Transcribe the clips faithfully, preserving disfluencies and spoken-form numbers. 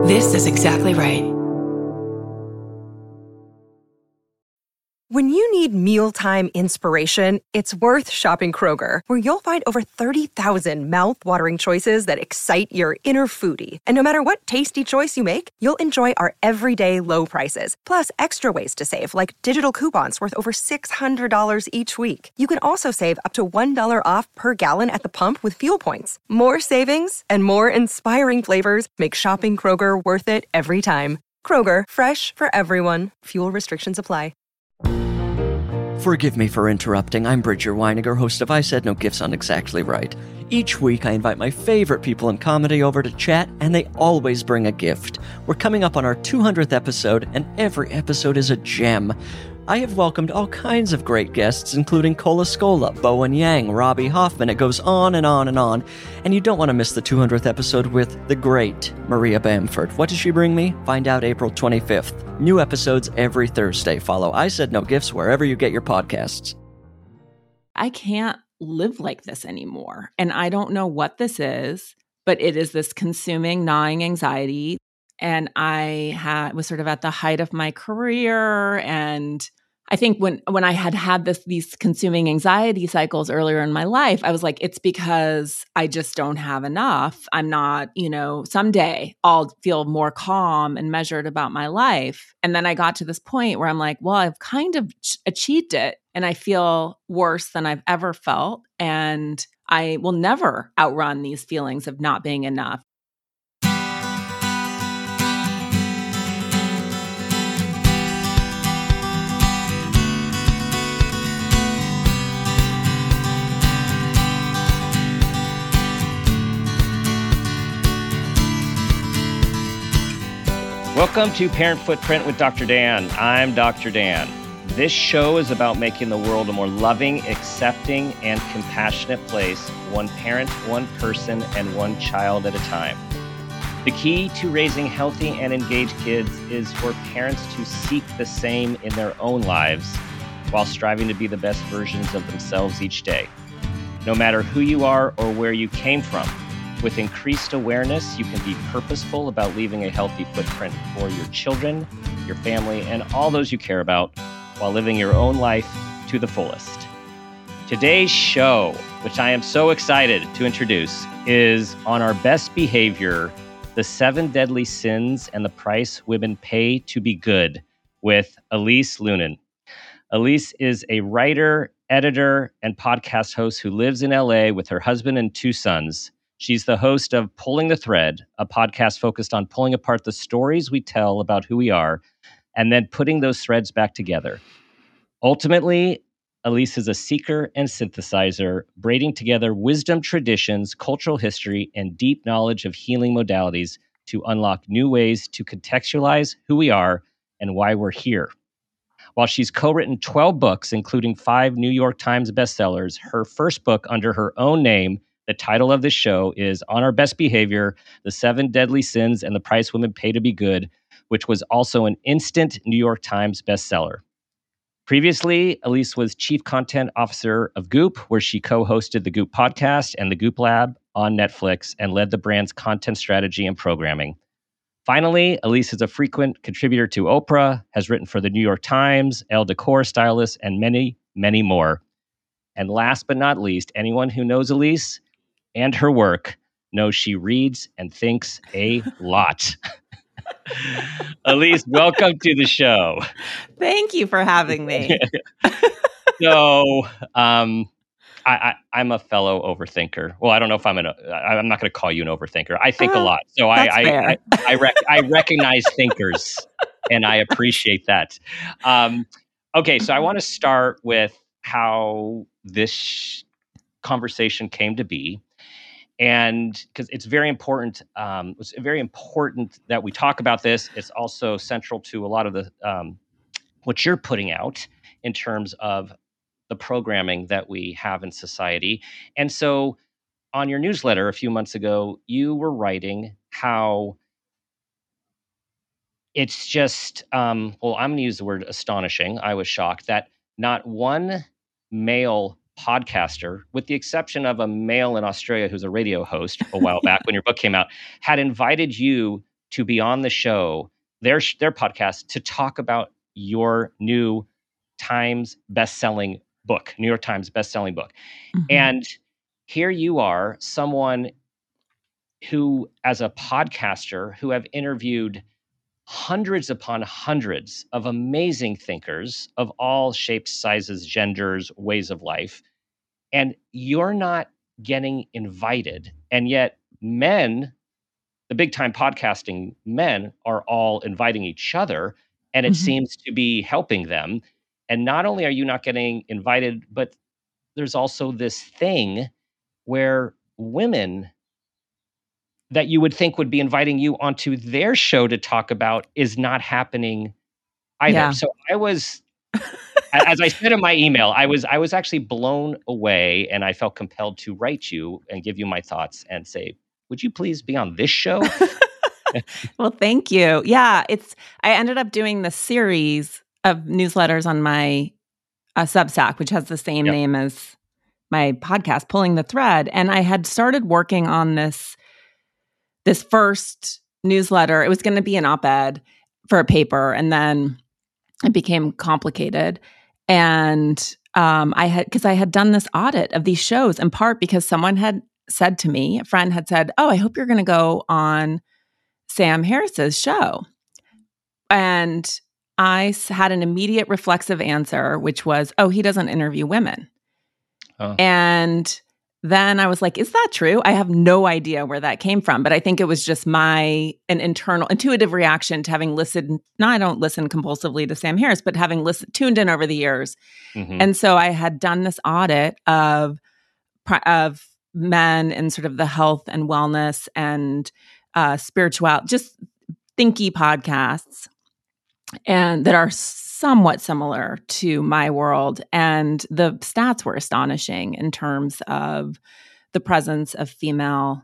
This is exactly right. When you need mealtime inspiration, it's worth shopping Kroger, where you'll find over thirty thousand mouth-watering choices that excite your inner foodie. And no matter what tasty choice you make, you'll enjoy our everyday low prices, plus extra ways to save, like digital coupons worth over six hundred dollars each week. You can also save up to one dollar off per gallon at the pump with fuel points. More savings and more inspiring flavors make shopping Kroger worth it every time. Kroger, fresh for everyone. Fuel restrictions apply. Forgive me for interrupting. I'm Bridger Weiniger, host of I Said No Gifts on Exactly Right. Each week, I invite my favorite people in comedy over to chat, and they always bring a gift. We're coming up on our two hundredth episode, and every episode is a gem. I have welcomed all kinds of great guests, including Cola Scola, Bowen Yang, Robbie Hoffman. It goes on and on and on. And you don't want to miss the two hundredth episode with the great Maria Bamford. What does she bring me? Find out April twenty-fifth. New episodes every Thursday. Follow I Said No Gifts wherever you get your podcasts. I can't live like this anymore. And I don't know what this is, but it is this consuming, gnawing anxiety. And I had, was sort of at the height of my career. And I think when, when I had had this, these consuming anxiety cycles earlier in my life, I was like, it's because I just don't have enough. I'm not, you know, someday I'll feel more calm and measured about my life. And then I got to this point where I'm like, well, I've kind of achieved it and I feel worse than I've ever felt. And I will never outrun these feelings of not being enough. Welcome to Parent Footprint with Doctor Dan. I'm Doctor Dan. This show is about making the world a more loving, accepting, and compassionate place, one parent, one person, and one child at a time. The key to raising healthy and engaged kids is for parents to seek the same in their own lives while striving to be the best versions of themselves each day. No matter who you are or where you came from, with increased awareness, you can be purposeful about leaving a healthy footprint for your children, your family, and all those you care about while living your own life to the fullest. Today's show, which I am so excited to introduce, is on our best behavior, the seven deadly sins and the price women pay to be good, with Elise Loehnen. Elise is a writer, editor, and podcast host who lives in L A with her husband and two sons. She's the host of Pulling the Thread, a podcast focused on pulling apart the stories we tell about who we are and then putting those threads back together. Ultimately, Elise is a seeker and synthesizer, braiding together wisdom traditions, cultural history, and deep knowledge of healing modalities to unlock new ways to contextualize who we are and why we're here. While she's co-written twelve books, including five New York Times bestsellers, her first book under her own name, the title of this show, is On Our Best Behavior, The Seven Deadly Sins and the Price Women Pay to Be Good, which was also an instant New York Times bestseller. Previously, Elise was Chief Content Officer of Goop, where she co-hosted the Goop podcast and the Goop Lab on Netflix and led the brand's content strategy and programming. Finally, Elise is a frequent contributor to Oprah, has written for the New York Times, Elle Decor Stylist, and many, many more. And last but not least, anyone who knows Elise and her work knows she reads and thinks a lot. Elise, welcome to the show. Thank you for having me. so, um, I, I, I'm a fellow overthinker. Well, I don't know if I'm an. I'm not going to call you an overthinker. I think uh, a lot, so I I, I I, rec- I recognize thinkers, and I appreciate that. Um, okay, so I want to start with how this conversation came to be. And because it's very important, um, it's very important that we talk about this. It's also central to a lot of the um, what you're putting out in terms of the programming that we have in society. And so on your newsletter a few months ago, you were writing how it's just, um, well, I'm going to use the word astonishing. I was shocked that not one male podcaster, with the exception of a male in Australia who's a radio host a while back when your book came out, had invited you to be on the show, their their podcast, to talk about your new Times best-selling book, New York Times best-selling book. Mm-hmm. And here you are, someone who, as a podcaster, who have interviewed hundreds upon hundreds of amazing thinkers of all shapes, sizes, genders, ways of life, and you're not getting invited. And yet men, the big time podcasting men, are all inviting each other, and it mm-hmm. seems to be helping them. And not only are you not getting invited, but there's also this thing where women that you would think would be inviting you onto their show to talk about is not happening either. Yeah. So I was, as I said in my email, I was I was actually blown away, and I felt compelled to write you and give you my thoughts and say, would you please be on this show? Well, thank you. Yeah, it's. I ended up doing the series of newsletters on my uh, Substack, which has the same yep. name as my podcast, Pulling the Thread. And I had started working on this, this first newsletter. It was going to be an op-ed for a paper, and then it became complicated. And um, I had, because I had done this audit of these shows, in part because someone had said to me, a friend had said, oh, I hope you're going to go on Sam Harris's show. And I had an immediate reflexive answer, which was, oh, he doesn't interview women. Oh. And then I was like, is that true? I have no idea where that came from, but I think it was just my an internal intuitive reaction to having listened. No, I don't listen compulsively to Sam Harris, but having listened, tuned in over the years. Mm-hmm. And so I had done this audit of, of men in sort of the health and wellness and uh, spiritual, just thinky podcasts, and that are somewhat similar to my world. And the stats were astonishing in terms of the presence of female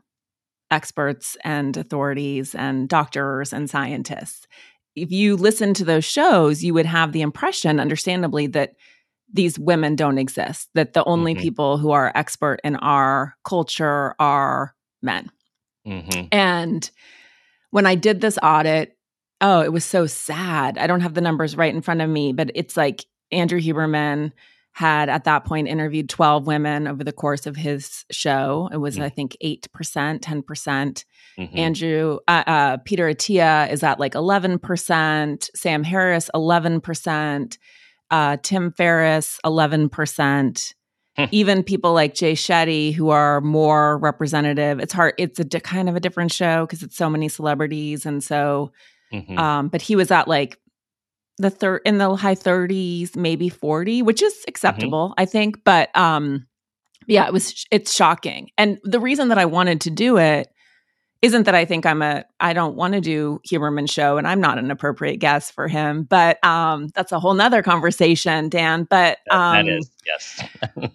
experts and authorities and doctors and scientists. If you listen to those shows, you would have the impression, understandably, that these women don't exist, that the only mm-hmm. people who are expert in our culture are men. Mm-hmm. And when I did this audit, oh, it was so sad. I don't have the numbers right in front of me, but it's like Andrew Huberman had at that point interviewed twelve women over the course of his show. It was, mm-hmm. I think, eight percent, ten percent. Mm-hmm. Andrew, uh, uh, Peter Attia is at like eleven percent. Sam Harris, eleven percent. Uh, Tim Ferriss, eleven percent. Even people like Jay Shetty, who are more representative. It's hard. It's a di- kind of a different show because it's so many celebrities. And so, mm-hmm. um, but he was at like the third in the high thirties, maybe forty, which is acceptable, mm-hmm. I think. But um, yeah, it was, it's shocking. And the reason that I wanted to do it isn't that I think I'm a, I don't want to do Huberman's show and I'm not an appropriate guest for him, but um, that's a whole nother conversation, Dan. But um, that is, yes.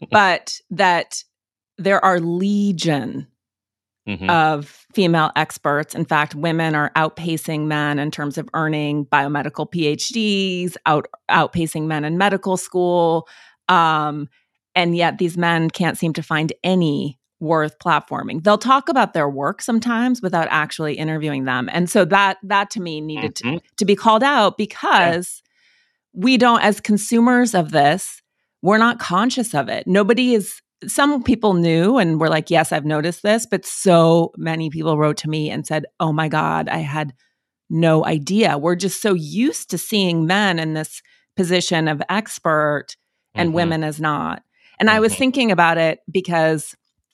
but that there are legion mm-hmm. of female experts. In fact, women are outpacing men in terms of earning biomedical P H Ds, out, outpacing men in medical school. Um, and yet these men can't seem to find any worth platforming. They'll talk about their work sometimes without actually interviewing them. And so that that to me needed mm-hmm. to, to be called out because yeah. we don't, as consumers of this, we're not conscious of it. Nobody is, some people knew and were like, yes, I've noticed this, but so many people wrote to me and said, oh my God, I had no idea. We're just so used to seeing men in this position of expert and mm-hmm. women as not. And mm-hmm. I was thinking about it because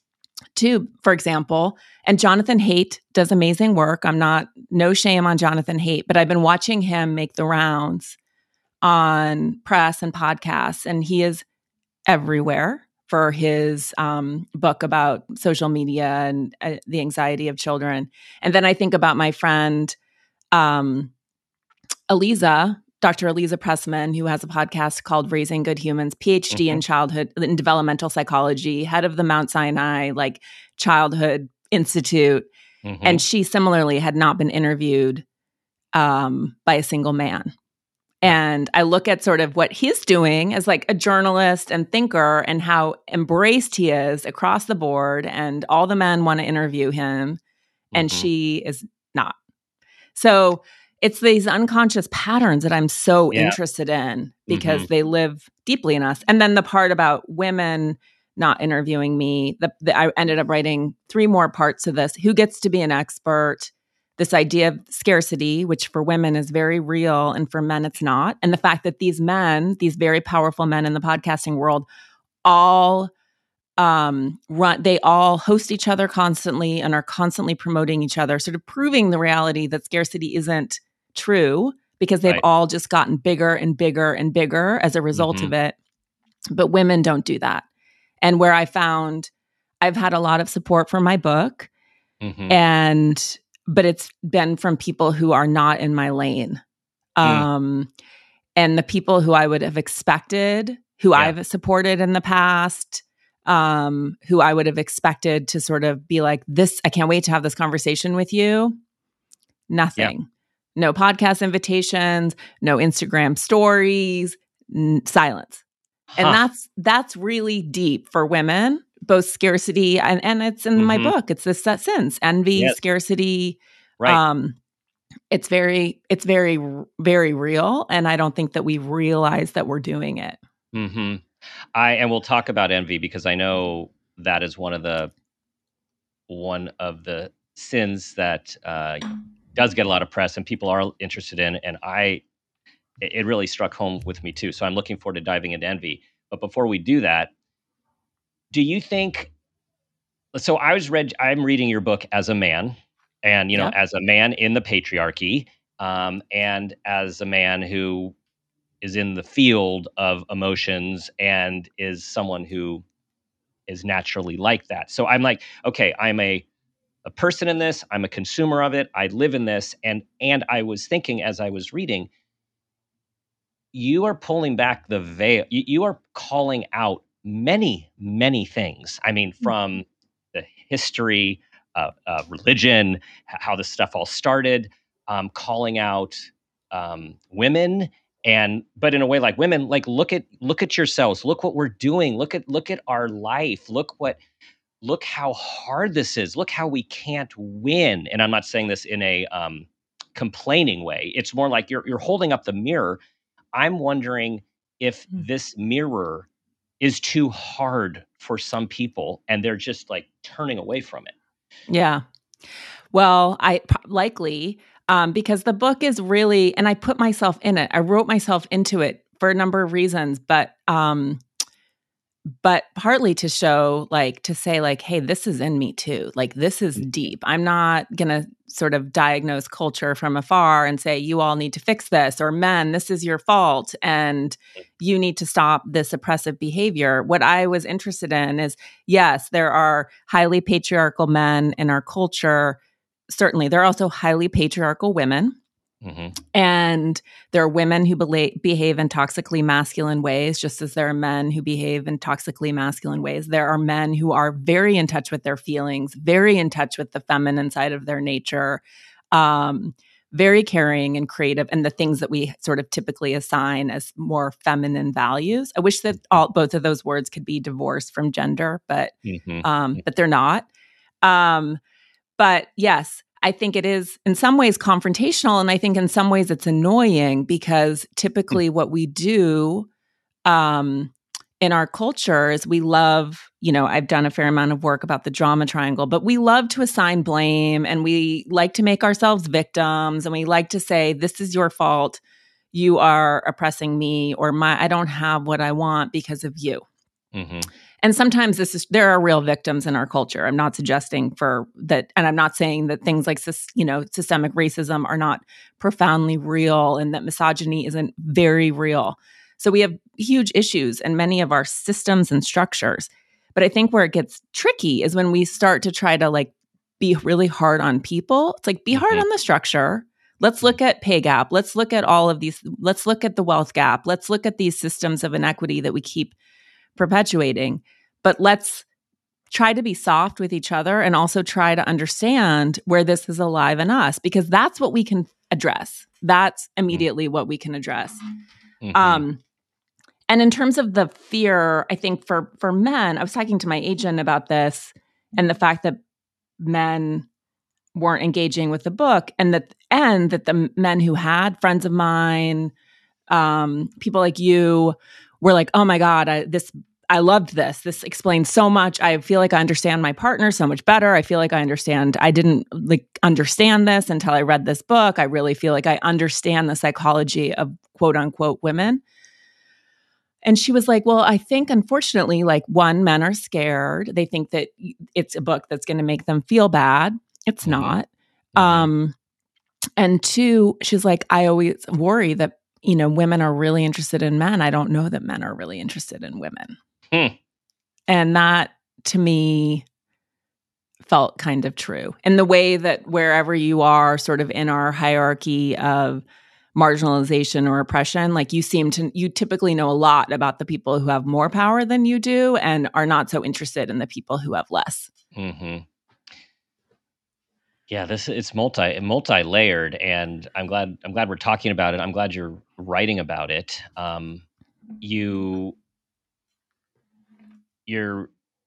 too, for example, and Jonathan Haidt does amazing work. I'm not, no shame on Jonathan Haidt, but I've been watching him make the rounds on press and podcasts, and he is everywhere for his um, book about social media and uh, the anxiety of children. And then I think about my friend, um, Aliza, Doctor Aliza Pressman, who has a podcast called Raising Good Humans, P H D mm-hmm. in childhood in developmental psychology, head of the Mount Sinai like Childhood Institute, mm-hmm. and she similarly had not been interviewed um, by a single man. And I look at sort of what he's doing as like a journalist and thinker, and how embraced he is across the board, and all the men want to interview him, and mm-hmm. she is not. So it's these unconscious patterns that I'm so Yeah. interested in because Mhm. they live deeply in us. And then the part about women not interviewing me, the, the, I ended up writing three more parts of this. Who gets to be an expert? This idea of scarcity, which for women is very real and for men it's not. And the fact that these men, these very powerful men in the podcasting world, all um, run, they all host each other constantly and are constantly promoting each other, sort of proving the reality that scarcity isn't true because they've Right. all just gotten bigger and bigger and bigger as a result Mhm. of it. But women don't do that. And where I found I've had a lot of support for my book, Mhm. and but it's been from people who are not in my lane. Um, and the people who I would have expected, who Yeah. I've supported in the past, um, who I would have expected to sort of be like, this, I can't wait to have this conversation with you. Nothing. No podcast invitations, no Instagram stories, n- silence. And Huh. that's that's really deep for women, both scarcity and, and it's in my Mhm. book. It's this that sense, envy, Yes. scarcity. Right. Um, it's very, it's very, very real. And I don't think that we realize that we're doing it. hmm I and we'll talk about envy because I know that is one of the one of the sins that uh, does get a lot of press and people are interested in. And I, it it really struck home with me too. So I'm looking forward to diving into envy. But before we do that, do you think? So I was read. I'm reading your book as a man, and you know, Yep. as a man in the patriarchy, um, and as a man who is in the field of emotions and is someone who is naturally like that. So I'm like, okay, I'm a a person in this, I'm a consumer of it, I live in this, and and I was thinking as I was reading, you are pulling back the veil. You, you are calling out many, many things. I mean, from the history of uh, religion, h- how this stuff all started, um, calling out um, women, and but in a way like women, like look at look at yourselves, look what we're doing, look at look at our life, look what look how hard this is, look how we can't win. And I'm not saying this in a um, complaining way. It's more like you're you're holding up the mirror. I'm wondering if Mm. this mirror is too hard for some people and they're just like turning away from it. Yeah. Well, I p- likely um, because the book is really, and I put myself in it. I wrote myself into it for a number of reasons, but um, but partly to show, like, to say, like, hey, this is in me too. Like, this is deep. I'm not gonna sort of diagnose culture from afar and say, you all need to fix this, or men, this is your fault, and you need to stop this oppressive behavior. What I was interested in is, yes, there are highly patriarchal men in our culture. Certainly, there are also highly patriarchal women. Mm-hmm. And there are women who bela- behave in toxically masculine ways, just as there are men who behave in toxically masculine ways. There are men who are very in touch with their feelings, very in touch with the feminine side of their nature, um, very caring and creative, and the things that we sort of typically assign as more feminine values. I wish that all both of those words could be divorced from gender, but Mm-hmm. um, but they're not. Um, but yes, I think it is in some ways confrontational. And I think in some ways it's annoying because typically what we do um, in our culture is we love, you know, I've done a fair amount of work about the drama triangle, but we love to assign blame and we like to make ourselves victims and we like to say, this is your fault. You are oppressing me, or my, I don't have what I want because of you. Mm-hmm. And sometimes this is, there are real victims in our culture. I'm not suggesting for that, and I'm not saying that things like, you know, systemic racism are not profoundly real and that misogyny isn't very real. So we have huge issues in many of our systems and structures. But I think where it gets tricky is when we start to try to like be really hard on people. It's like, be hard Mm-hmm. on the structure. Let's look at pay gap. Let's look at all of these. Let's look at the wealth gap. Let's look at these systems of inequity that we keep perpetuating, but let's try to be soft with each other and also try to understand where this is alive in us, because that's what we can address. That's immediately what we can address. Mm-hmm. Um, and in terms of the fear, I think for for men, I was talking to my agent about this and the fact that men weren't engaging with the book, and that and that the men who had, friends of mine, um, people like you, were like, oh my God, I, this I loved this. This explains so much. I feel like I understand my partner so much better. I feel like I understand. I didn't like understand this until I read this book. I really feel like I understand the psychology of quote unquote women. And she was like, well, I think unfortunately, like one, men are scared. They think that it's a book that's going to make them feel bad. It's mm-hmm. not. Mm-hmm. Um, and two, she's like, I always worry that, you know, women are really interested in men. I don't know that men are really interested in women. Hmm. And that to me felt kind of true in the way that wherever you are sort of in our hierarchy of marginalization or oppression, like you seem to, you typically know a lot about the people who have more power than you do and are not so interested in the people who have less. Mm-hmm. Yeah, this it's multi multi-layered, and I'm glad I'm glad we're talking about it. I'm glad you're writing about it. Um, you, you're,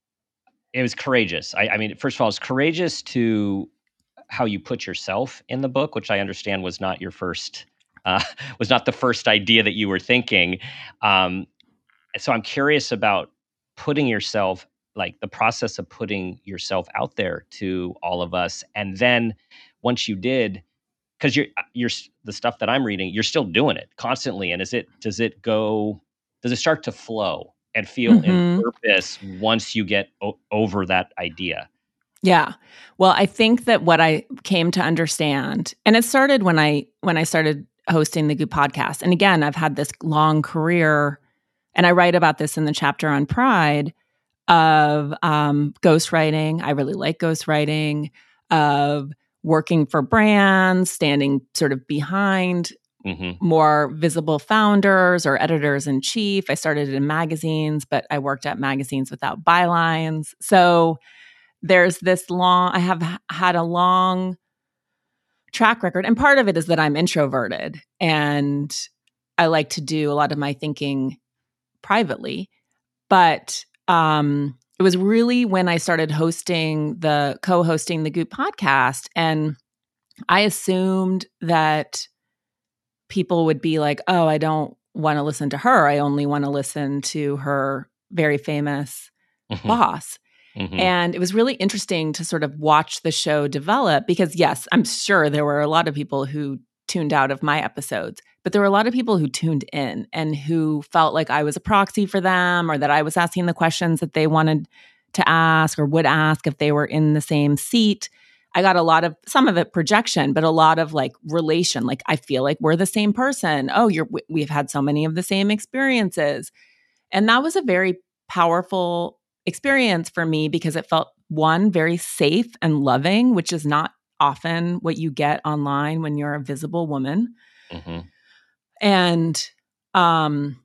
it was courageous. I, I mean, first of all, it's courageous to how you put yourself in the book, which I understand was not your first, uh, was not the first idea that you were thinking. Um, so I'm curious about putting yourself, like the process of putting yourself out there to all of us, and then once you did, because you're you're the stuff that I'm reading, you're still doing it constantly. And is it does it go? Does it start to flow and feel mm-hmm. in purpose once you get o- over that idea? Yeah. Well, I think that what I came to understand, and it started when I when I started hosting the Goop podcast. And again, I've had this long career, and I write about this in the chapter on Pride of um, ghostwriting. I really like ghostwriting, of working for brands, standing sort of behind mm-hmm. more visible founders or editors in chief. I started in magazines, but I worked at magazines without bylines. So there's this long, I have had a long track record. And part of it is that I'm introverted and I like to do a lot of my thinking privately. But um, it was really when I started hosting the, co-hosting the Goop podcast. And I assumed that people would be like, oh, I don't want to listen to her. I only want to listen to her very famous mm-hmm. boss. Mm-hmm. And it was really interesting to sort of watch the show develop because, yes, I'm sure there were a lot of people who tuned out of my episodes, but there were a lot of people who tuned in and who felt like I was a proxy for them or that I was asking the questions that they wanted to ask or would ask if they were in the same seat. I got a lot of, some of it projection, but a lot of like relation. Like, I feel like we're the same person. Oh, you're, we've had so many of the same experiences. And that was a very powerful experience for me because it felt, one, very safe and loving, which is not often what you get online when you're a visible woman. Mm-hmm. And, um,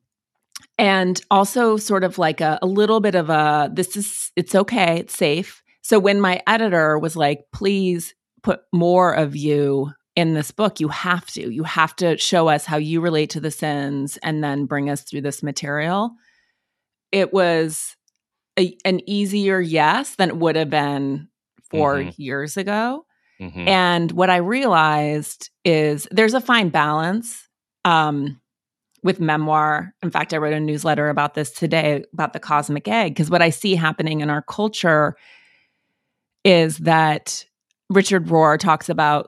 and also sort of like a, a little bit of a, this is, it's okay, it's safe. So when my editor was like, please put more of you in this book, you have to, you have to show us how you relate to the sins and then bring us through this material. It was a, an easier yes than it would have been four mm-hmm. years ago. Mm-hmm. And what I realized is there's a fine balance um, with memoir. In fact, I wrote a newsletter about this today about the cosmic egg, because what I see happening in our culture is that Richard Rohr talks about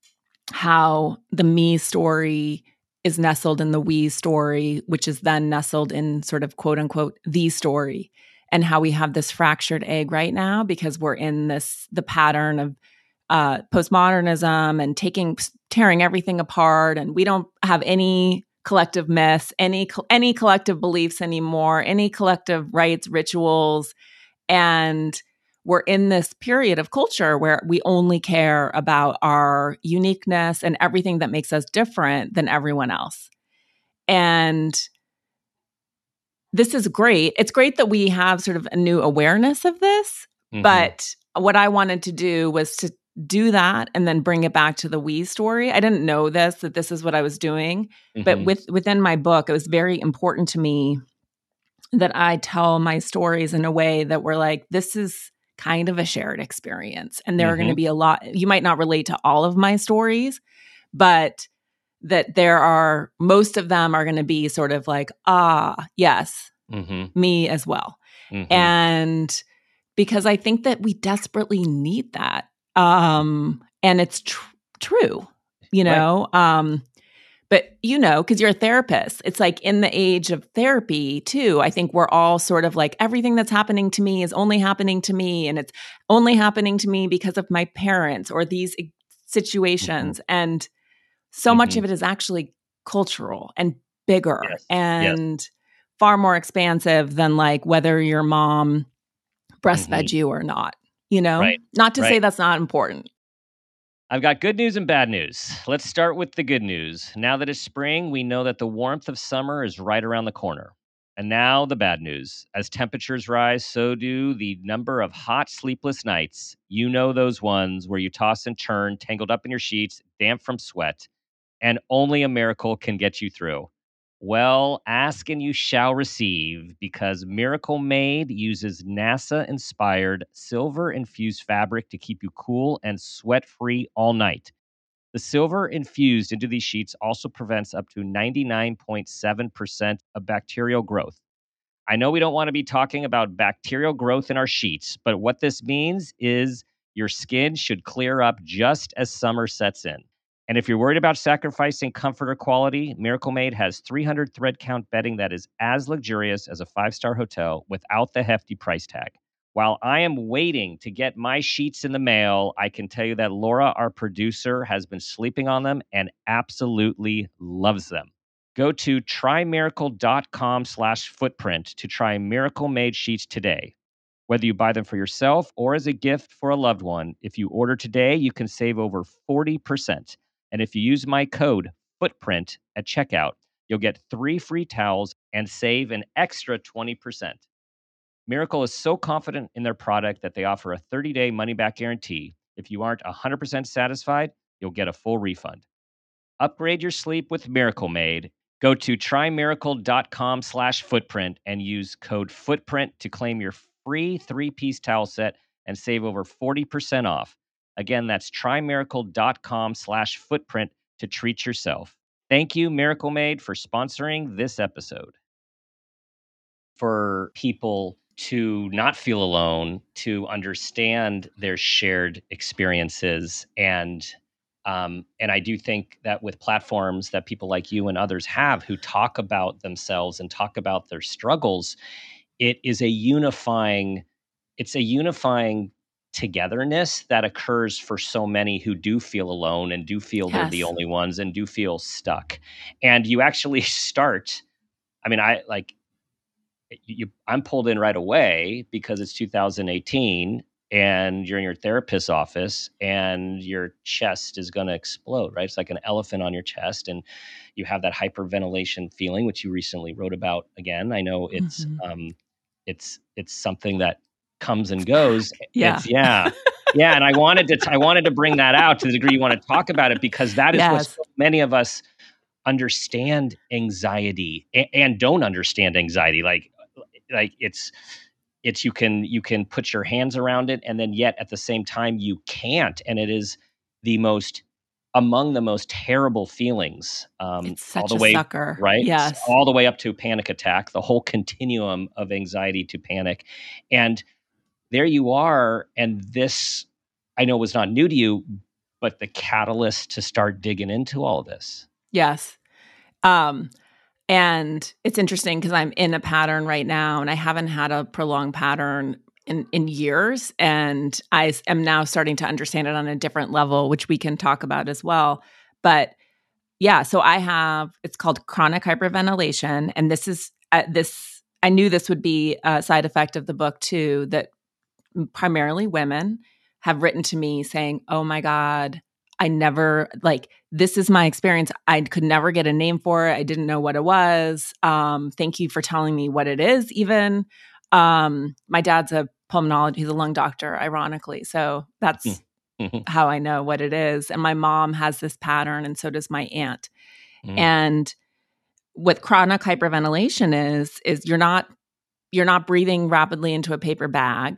how the me story is nestled in the we story, which is then nestled in sort of quote unquote the story, and how we have this fractured egg right now because we're in this, the pattern of uh, postmodernism and taking, tearing everything apart. And we don't have any collective myths, any, any collective beliefs anymore, any collective rites, rituals. And we're in this period of culture where we only care about our uniqueness and everything that makes us different than everyone else. And this is great. It's great that we have sort of a new awareness of this. Mm-hmm. But what I wanted to do was to do that and then bring it back to the we story. I didn't know this, that this is what I was doing. Mm-hmm. But with within my book, it was very important to me that I tell my stories in a way that we're like, this is kind of a shared experience. And there Mm-hmm. are going to be a lot, you might not relate to all of my stories, but that there are, most of them are going to be sort of like, ah, yes, Mm-hmm. me as well. Mm-hmm. And because I think that we desperately need that. Um, and it's tr- true, you know, right. um, but you know, because you're a therapist, it's like in the age of therapy too, I think we're all sort of like, everything that's happening to me is only happening to me. And it's only happening to me because of my parents or these situations. Mm-hmm. And so mm-hmm. much of it is actually cultural and bigger yes. and yes. far more expansive than like whether your mom breastfed mm-hmm. you or not, you know, right. not to right. say that's not important. I've got good news and bad news. Let's start with the good news. Now that it's spring, we know that the warmth of summer is right around the corner. And now the bad news. As temperatures rise, so do the number of hot, sleepless nights. You know those ones where you toss and turn, tangled up in your sheets, damp from sweat, and only a miracle can get you through. Well, ask and you shall receive, because Miracle Made uses NASA-inspired silver-infused fabric to keep you cool and sweat-free all night. The silver infused into these sheets also prevents up to ninety-nine point seven percent of bacterial growth. I know we don't want to be talking about bacterial growth in our sheets, but what this means is your skin should clear up just as summer sets in. And if you're worried about sacrificing comfort or quality, Miracle Made has three hundred thread count bedding that is as luxurious as a five-star hotel without the hefty price tag. While I am waiting to get my sheets in the mail, I can tell you that Laura, our producer, has been sleeping on them and absolutely loves them. Go to trymiracle.com slash footprint to try Miracle Made sheets today. Whether you buy them for yourself or as a gift for a loved one, if you order today, you can save over forty percent. And if you use my code FOOTPRINT at checkout, you'll get three free towels and save an extra twenty percent. Miracle is so confident in their product that they offer a thirty-day money-back guarantee. If you aren't one hundred percent satisfied, you'll get a full refund. Upgrade your sleep with Miracle Made. Go to trymiracle.com slash footprint and use code FOOTPRINT to claim your free three-piece towel set and save over forty percent off. Again, that's trymiracle.com slash footprint to treat yourself. Thank you, Miracle Made, for sponsoring this episode. For people to not feel alone, to understand their shared experiences. And um, and I do think that with platforms that people like you and others have who talk about themselves and talk about their struggles, it is a unifying, it's a unifying togetherness that occurs for so many who do feel alone and do feel yes. they're the only ones and do feel stuck. And you actually start, I mean, I like, You, I'm pulled in right away because it's two thousand eighteen and you're in your therapist's office and your chest is going to explode, right? It's like an elephant on your chest and you have that hyperventilation feeling, which you recently wrote about again. I know it's, mm-hmm. um, it's, it's something that comes and goes. Yeah. It's, yeah. Yeah. And I wanted to, t- I wanted to bring that out to the degree you want to talk about it, because that is yes. what so many of us understand anxiety and, and don't understand anxiety. Like, like it's, it's, you can, you can put your hands around it and then yet at the same time you can't. And it is the most, among the most terrible feelings, um, it's such all the a way, sucker. right? Yes. All the way up to panic attack, the whole continuum of anxiety to panic. And there you are. And this, I know was not new to you, but the catalyst to start digging into all of this. Yes. Um, And it's interesting because I'm in a pattern right now and I haven't had a prolonged pattern in, in years. And I am now starting to understand it on a different level, which we can talk about as well. But yeah, so I have, it's called chronic hyperventilation. And this is uh, this, I knew this would be a side effect of the book too, that primarily women have written to me saying, oh my God, I never, like, this is my experience. I could never get a name for it. I didn't know what it was. Um, thank you for telling me what it is, even. Um, my dad's a pulmonologist. He's a lung doctor, ironically. So that's mm-hmm. how I know what it is. And my mom has this pattern, and so does my aunt. Mm. And what chronic hyperventilation is, is you're not, you're not breathing rapidly into a paper bag, but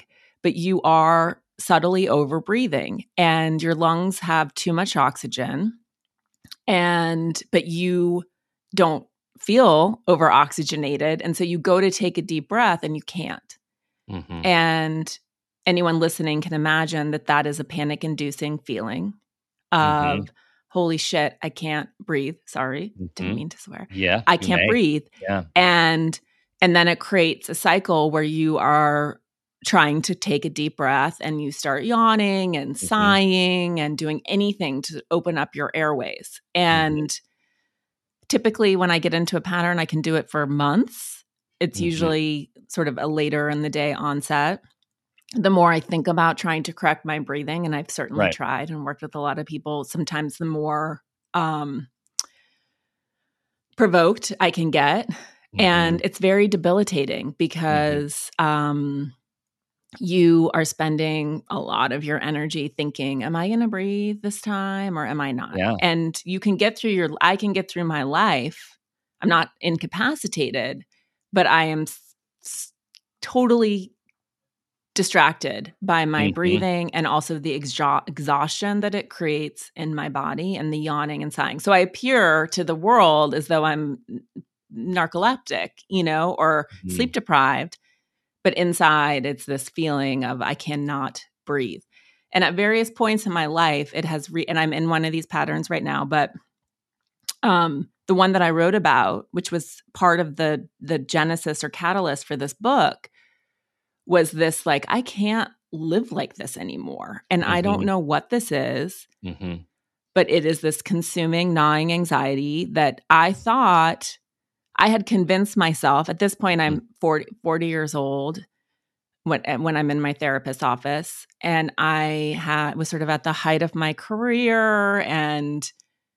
but you are subtly over breathing and your lungs have too much oxygen, and but you don't feel over oxygenated. And so you go to take a deep breath and you can't. Mm-hmm. And anyone listening can imagine that that is a panic inducing feeling of, Mm-hmm. holy shit, I can't breathe. Sorry, Mm-hmm. didn't mean to swear. Yeah, I you can't may. breathe. Yeah. And and then it creates a cycle where you are trying to take a deep breath and you start yawning and Mm-hmm. sighing and doing anything to open up your airways. And mm-hmm. typically when I get into a pattern, I can do it for months. It's mm-hmm. usually sort of a later in the day onset. The more I think about trying to correct my breathing, and I've certainly Right. tried and worked with a lot of people, sometimes the more um, provoked I can get. Mm-hmm. And it's very debilitating because mm-hmm. um, you are spending a lot of your energy thinking, am I going to breathe this time or am I not? Yeah. And you can get through your, I can get through my life. I'm not incapacitated, but I am s- totally distracted by my mm-hmm. breathing and also the exha- exhaustion that it creates in my body and the yawning and sighing. So I appear to the world as though I'm narcoleptic, you know, or mm-hmm. sleep deprived, but inside it's this feeling of I cannot breathe. And at various points in my life, it has, re- and I'm in one of these patterns right now, but um, the one that I wrote about, which was part of the the genesis or catalyst for this book, was this like, I can't live like this anymore. And mm-hmm. I don't know what this is, mm-hmm. but it is this consuming, gnawing anxiety that I thought I had convinced myself. At this point, I'm forty, forty years old when, when I'm in my therapist's office. And I had, was sort of at the height of my career. And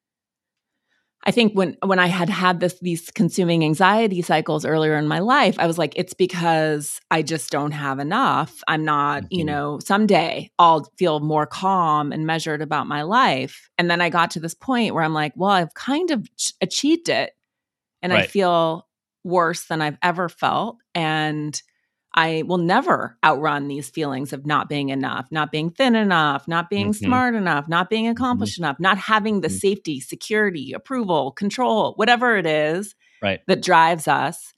I think when, when I had had this, these consuming anxiety cycles earlier in my life, I was like, it's because I just don't have enough. I'm not, mm-hmm. you know, someday I'll feel more calm and measured about my life. And then I got to this point where I'm like, well, I've kind of ch- achieved it. And right. I feel worse than I've ever felt. And I will never outrun these feelings of not being enough, not being thin enough, not being mm-hmm. smart enough, not being accomplished mm-hmm. enough, not having the mm-hmm. safety, security, approval, control, whatever it is right. that drives us.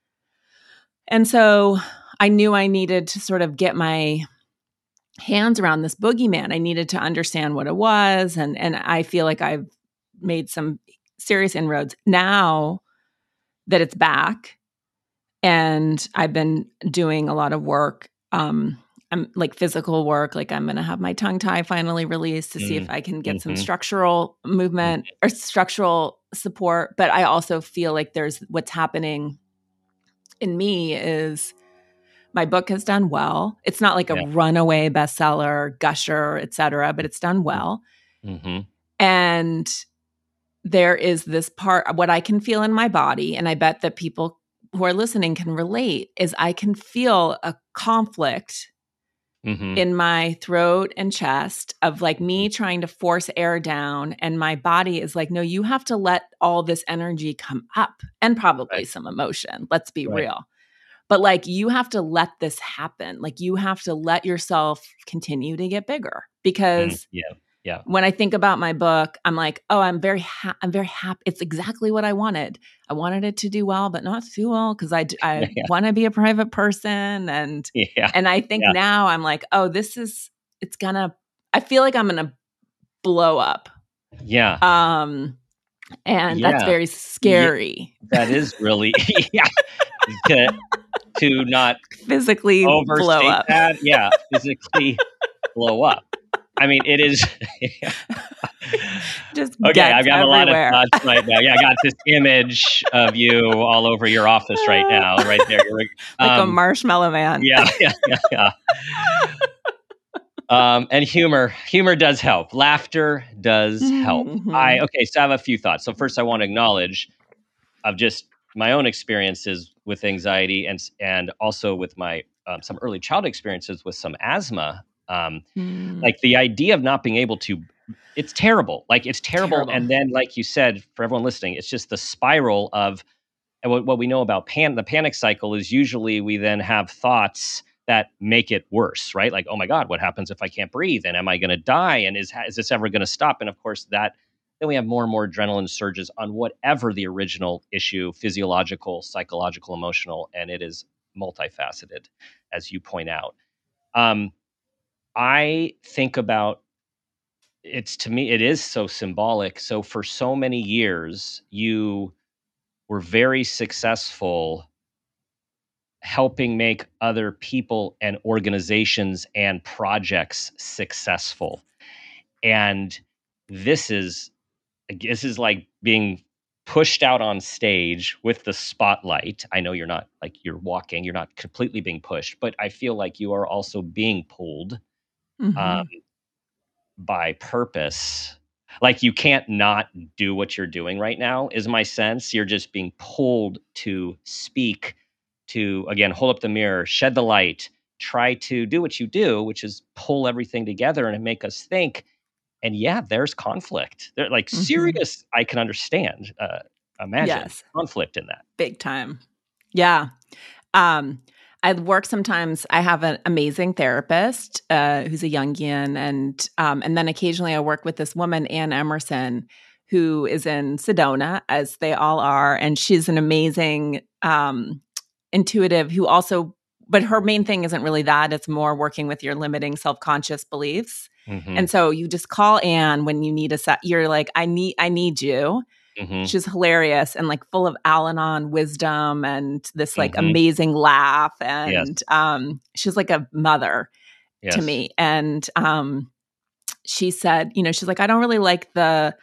And so I knew I needed to sort of get my hands around this boogeyman. I needed to understand what it was. And, and I feel like I've made some serious inroads now that it's back. And I've been doing a lot of work, um, I'm like physical work. Like I'm going to have my tongue tie finally released to mm. see if I can get mm-hmm. some structural movement mm-hmm. or structural support. But I also feel like there's what's happening in me is my book has done well. It's not like a yeah. runaway bestseller, gusher, et cetera, but it's done well. Mm-hmm. And there is this part, what I can feel in my body, and I bet that people who are listening can relate, is I can feel a conflict mm-hmm. in my throat and chest of like me trying to force air down. And my body is like, no, you have to let all this energy come up and probably right. some emotion. Let's be right. real. But like, you have to let this happen. Like you have to let yourself continue to get bigger because mm, yeah. Yeah. when I think about my book, I'm like, oh, I'm very, ha- I'm very happy. It's exactly what I wanted. I wanted it to do well, but not too well because I, I yeah. want to be a private person, and yeah. and I think yeah. now I'm like, oh, this is, it's gonna. I feel like I'm gonna blow up. Yeah. Um, and yeah. that's very scary. Yeah. That is really yeah. to, to not physically blow up. That. Yeah, physically blow up. I mean, it is. Just okay. I've got everywhere. a lot of thoughts right now. Yeah, I got this image of you all over your office right now, right there. You're, um, like a marshmallow man. Yeah, yeah, yeah, yeah. um, and humor, humor does help. Laughter does help. Mm-hmm. I okay. So I have a few thoughts. So first, I want to acknowledge of just my own experiences with anxiety, and and also with my um, some early childhood experiences with some asthma. Um, mm. Like the idea of not being able to, it's terrible. Like it's terrible. terrible. And then, like you said, for everyone listening, it's just the spiral of, and what, what we know about pan, the panic cycle is usually we then have thoughts that make it worse, right? Like, oh my God, what happens if I can't breathe? And am I going to die? And is, is this ever going to stop? And of course, that then we have more and more adrenaline surges on whatever the original issue, physiological, psychological, emotional, and it is multifaceted, as you point out. Um, I think about it's to me, it is so symbolic. So for so many years, you were very successful helping make other people and organizations and projects successful. And this is this is like being pushed out on stage with the spotlight. I know you're not like you're walking, you're not completely being pushed, but I feel like you are also being pulled Mm-hmm. um, by purpose. Like you can't not do what you're doing right now, is my sense. You're just being pulled to speak, to, again, hold up the mirror, shed the light, try to do what you do, which is pull everything together and make us think. And yeah, there's conflict. They're like Mm-hmm. serious. I can understand, uh, imagine Yes. conflict in that. Big time. Yeah. Um, I work sometimes, I have an amazing therapist uh, who's a Jungian, and um, and then occasionally I work with this woman, Ann Emerson, who is in Sedona, as they all are, and she's an amazing um, intuitive who also, but her main thing isn't really that, it's more working with your limiting self-conscious beliefs. Mm-hmm. And so you just call Ann when you need a set, you're like, I need, I need you. Mm-hmm. She's hilarious and like full of Al-Anon wisdom and this like Mm-hmm. amazing laugh. And Yes. um, she's like a mother Yes. to me. And um, she said, you know, she's like, I don't really like the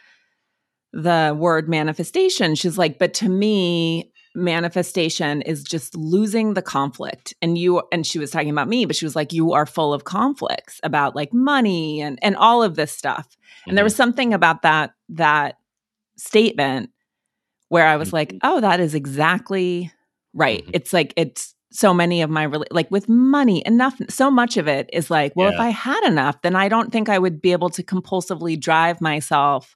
the word manifestation. She's like, but to me, manifestation is just losing the conflict. And you, and she was talking about me, but she was like, you are full of conflicts about like money and and all of this stuff. Mm-hmm. And there was something about that that statement where I was Mm-hmm. like, oh, that is exactly right. Mm-hmm. It's like, it's so many of my, rela- like with money, enough, so much of it is like, well, Yeah. if I had enough, then I don't think I would be able to compulsively drive myself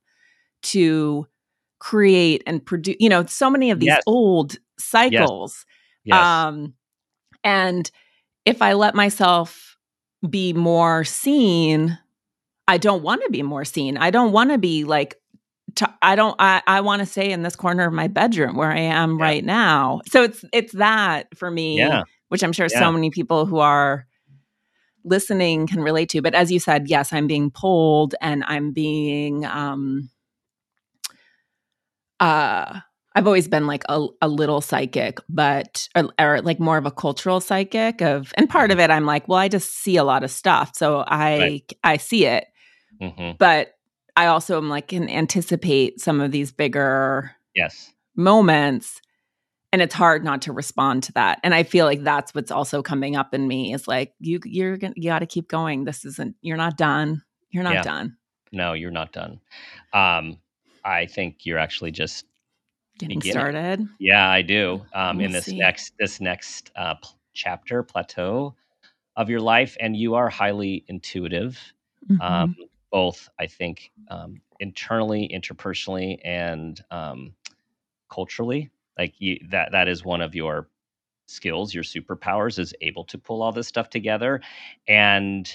to create and produce, you know, so many of these Yes. old cycles. Yes. Um, and if I let myself be more seen, I don't want to be more seen. I don't want to be like, t- I don't, I, I want to stay in this corner of my bedroom where I am Yeah. right now. So it's, it's that for me, Yeah. which I'm sure Yeah. so many people who are listening can relate to. But as you said, yes, I'm being pulled and I'm being, um, uh, I've always been like a, a little psychic, but, or, or like more of a cultural psychic of, and part of it, I'm like, well, I just see a lot of stuff. So I, Right. I see it, Mm-hmm. but I also am like, can anticipate some of these bigger Yes. moments. And it's hard not to respond to that. And I feel like that's what's also coming up in me is like, you, you're going to, you got to keep going. This isn't, you're not done. You're not Yeah. done. No, you're not done. Um, I think you're actually just Getting beginning. started. Yeah, I do. Um, We'll in this see. next this next uh, p- chapter plateau of your life, and you are highly intuitive, Mhm. um, both I think um, internally, interpersonally, and um, culturally. Like you, that that is one of your skills, your superpowers, is able to pull all this stuff together, and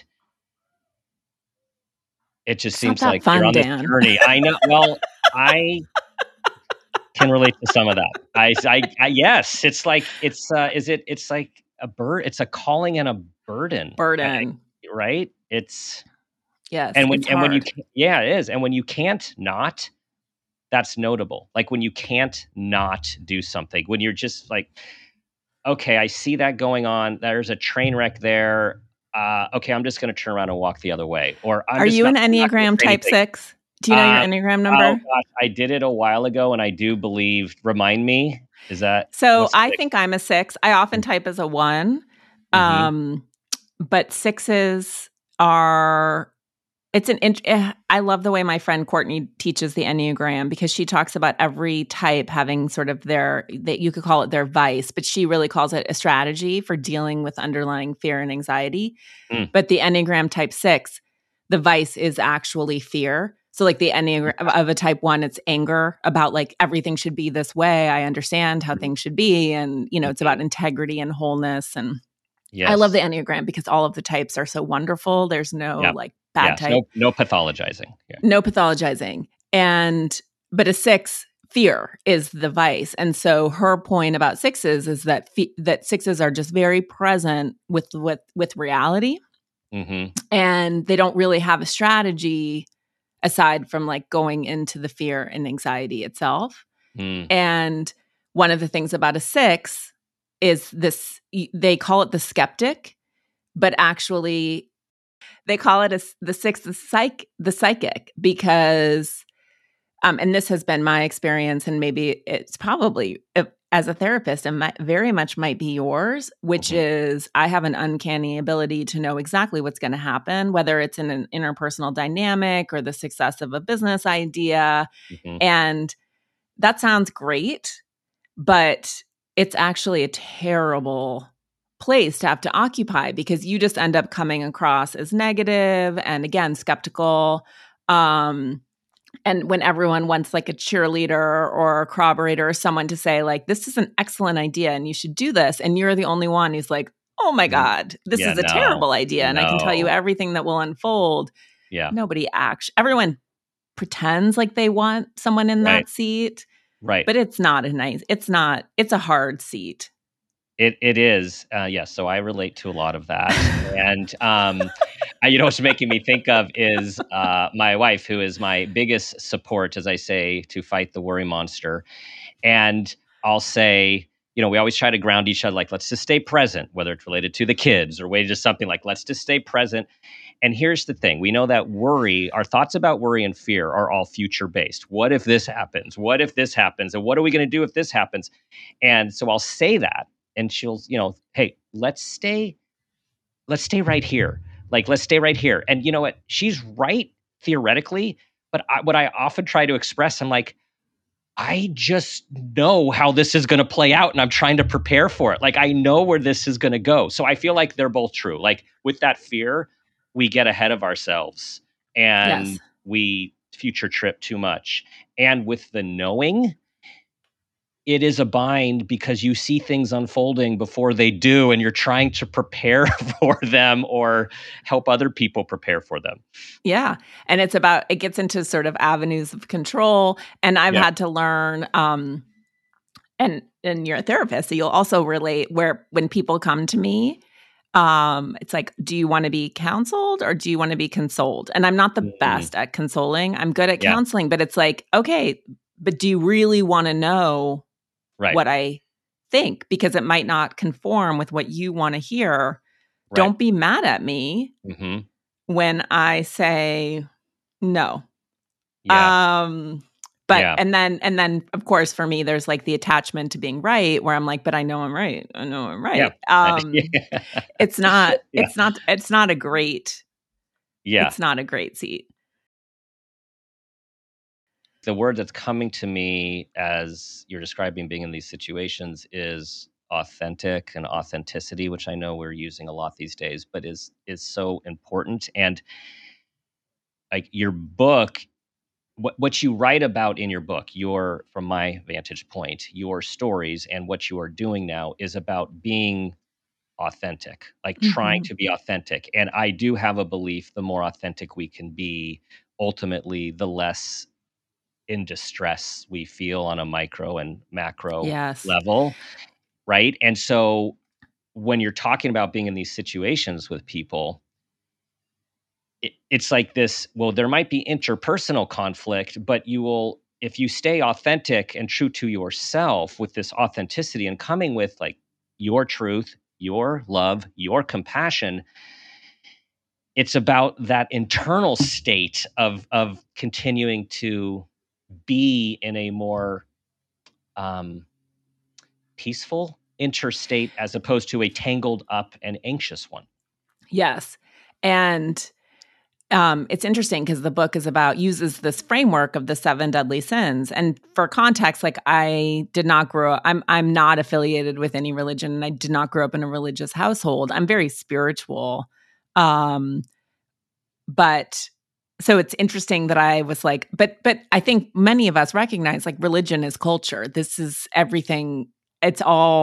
it just It's not seems that like fun, you're on this Dan. journey. I know. Well, I can relate to some of that. I, I, I yes, it's like it's uh, is it? It's like a bird. It's a calling and a burden. Burden. I- right? It's Yes. and when it's and when you hard. ca- yeah, it is. And when you can't not, that's notable. Like when you can't not do something. When you're just like, okay, I see that going on. There's a train wreck there. Uh, okay, I'm just going to turn around and walk the other way. Or I'm Are just you not, an I'm not gonna Enneagram say type anything. six? Do you know Uh, your Enneagram Oh number? gosh, I did it a while ago, and I do believe. Remind me, is that So what's I six? think I'm a six. I often type as a one. Mhm. Um, but sixes are, it's an, int- eh, I love the way my friend Courtney teaches the Enneagram because she talks about every type having sort of their, that you could call it their vice, but she really calls it a strategy for dealing with underlying fear and anxiety. Mm. But the Enneagram type six, the vice is actually fear. So like the Enneagram of a type one, it's anger about like everything should be this way. I understand how things should be. And, you know, it's about integrity and wholeness. And Yes. I love the Enneagram because all of the types are so wonderful. There's no Yeah. like bad Yes. type. No, no pathologizing. Yeah. No pathologizing. And, but a six, fear is the vice. And so her point about sixes is that fe- that sixes are just very present with with with reality, Mm-hmm. and they don't really have a strategy aside from like going into the fear and anxiety itself. Mm. And one of the things about a six is this, they call it the skeptic, but actually they call it a, the six, the psych, the psychic, because Um, and this has been my experience, and maybe it's probably, uh, as a therapist, and might, very much might be yours, which mm-hmm. is I have an uncanny ability to know exactly what's going to happen, whether it's in an interpersonal dynamic or the success of a business idea. Mm-hmm. And that sounds great, but it's actually a terrible place to have to occupy, because you just end up coming across as negative and, again, skeptical. Um, And when everyone wants like a cheerleader or a corroborator or someone to say like, this is an excellent idea and you should do this, and you're the only one who's like, oh my God, this yeah, is a no, terrible idea. And no. I can tell you everything that will unfold. Yeah. Nobody actually, everyone pretends like they want someone in right. that seat. Right. But it's not a nice, it's not, it's a hard seat. It It is. Uh, yes. Yeah, so I relate to a lot of that. and, um, you know, what's making me think of is uh, my wife, who is my biggest support, as I say, to fight the worry monster. And I'll say, you know, we always try to ground each other, like, let's just stay present, whether it's related to the kids or related to something, like, let's just stay present. And here's the thing. We know that worry, our thoughts about worry and fear are all future based. What if this happens? What if this happens? And what are we going to do if this happens? And so I'll say that, and she'll, you know, hey, let's stay, let's stay right here. Like, let's stay right here. And you know what? She's right theoretically, but I, what I often try to express, I'm like, I just know how this is going to play out, and I'm trying to prepare for it. Like, I know where this is going to go. So I feel like they're both true. Like, with that fear, we get ahead of ourselves and yes. we future trip too much. And with the knowing, it is a bind, because you see things unfolding before they do, and you're trying to prepare for them or help other people prepare for them. Yeah. And it's about, it gets into sort of avenues of control. And I've yeah. had to learn, um, and, and you're a therapist, so you'll also relate, where when people come to me, um, it's like, do you want to be counseled or do you want to be consoled? And I'm not the mm-hmm. best at consoling. I'm good at yeah. counseling, but it's like, okay, but do you really want to know Right. what I think? Because it might not conform with what you want to hear. Right. Don't be mad at me mm-hmm. when I say no. Yeah. Um, but yeah. and then and then of course for me there's like the attachment to being right, where I'm like, but I know I'm right. I know I'm right. Yeah. Um, yeah. It's not. Yeah. It's not. It's not a great. Yeah. It's not a great seat. The word that's coming to me as you're describing being in these situations is authentic, and authenticity, which I know we're using a lot these days, but is is so important. And like your book, what what you write about in your book, your, from my vantage point, your stories and what you are doing now is about being authentic, like mm-hmm. trying to be authentic. And I do have a belief, the more authentic we can be, ultimately, the less in distress we feel on a micro and macro yes. level, right? And so when you're talking about being in these situations with people, it, it's like this, well, there might be interpersonal conflict, but you will, if you stay authentic and true to yourself with this authenticity and coming with like your truth, your love, your compassion, it's about that internal state of of continuing to be in a more um, peaceful interstate, as opposed to a tangled up and anxious one. Yes. And um, it's interesting because the book is about, uses this framework of the seven deadly sins. And for context, like I did not grow up, I'm, I'm not affiliated with any religion, and I did not grow up in a religious household. I'm very spiritual. Um, but So it's interesting that I was like, but but I think many of us recognize like religion is culture. This is everything. It's all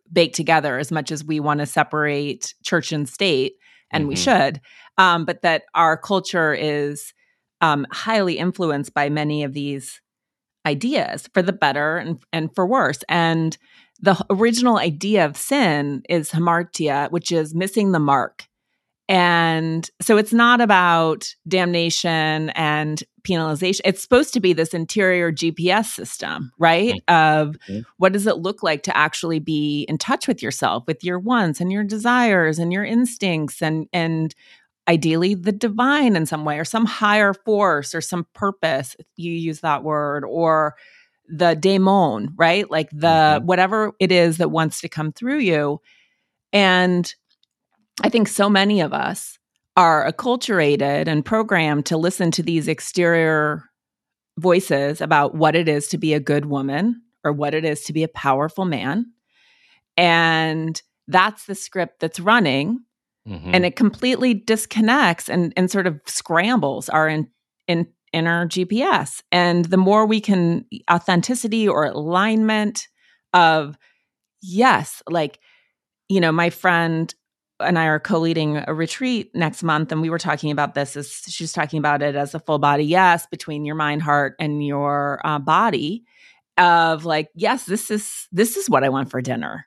baked together as much as we want to separate church and state, and Mm-hmm. we should, um, but that our culture is um, highly influenced by many of these ideas, for the better and, and for worse. And the original idea of sin is hamartia, which is missing the mark. And so it's not about damnation and penalization. It's supposed to be this interior G P S system, right? Mm-hmm. Of what does it look like to actually be in touch with yourself, with your wants and your desires and your instincts, and and ideally the divine in some way, or some higher force, or some purpose, if you use that word, or the daemon, right? Like the Mm-hmm. whatever it is that wants to come through you. And I think so many of us are acculturated and programmed to listen to these exterior voices about what it is to be a good woman or what it is to be a powerful man. And that's the script that's running. Mm-hmm. And it completely disconnects and, and sort of scrambles our in, in, inner G P S. And the more we can, authenticity or alignment of, yes, like, you know, my friend and I are co-leading a retreat next month, and we were talking about this as she's talking about it as a full body yes between your mind, heart, and your uh, body. Of like, yes, this is this is what I want for dinner,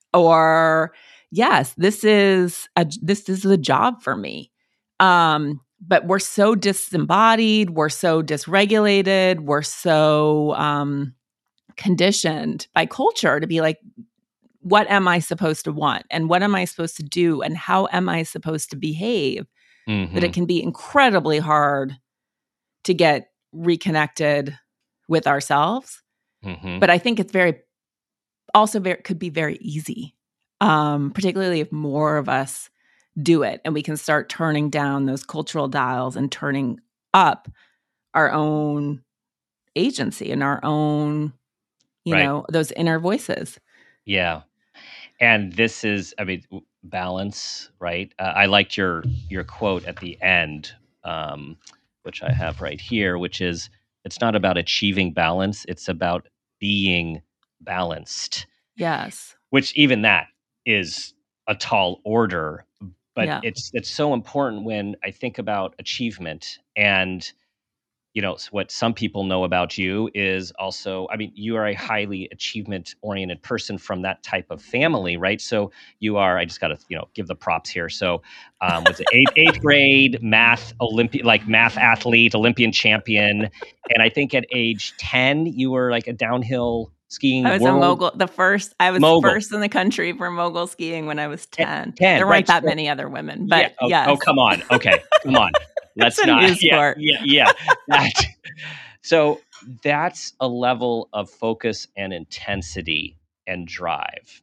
or yes, this is a this is the job for me. Um, but we're so disembodied, we're so dysregulated, we're so um, conditioned by culture to be like, what am I supposed to want? And what am I supposed to do? And how am I supposed to behave? Mm-hmm. That it can be incredibly hard to get reconnected with ourselves. Mm-hmm. But I think it's very, also very, could be very easy, um, particularly if more of us do it and we can start turning down those cultural dials and turning up our own agency and our own, you Right. know, those inner voices. Yeah. And this is, I mean, balance, right? Uh, I liked your your quote at the end, um, which I have right here, which is, it's not about achieving balance, it's about being balanced. Yes. Which even that is a tall order, but Yeah. it's it's so important when I think about achievement. And you know, what some people know about you is also, I mean, you are a highly achievement oriented person from that type of family, right? So you are, I just got to, you know, give the props here. So um, was it eighth, eighth grade math Olympian, like math athlete, Olympian champion. And I think at age ten, you were like a downhill skiing I was world a mogul. The first, I was mogul. first in the country for mogul skiing when I was ten. ten, there weren't right, that so- many other women, but yeah. Oh, yes. oh, come on. Okay, come on. Let's It's a not. new Yeah, sport. yeah, yeah. That, so that's a level of focus and intensity and drive,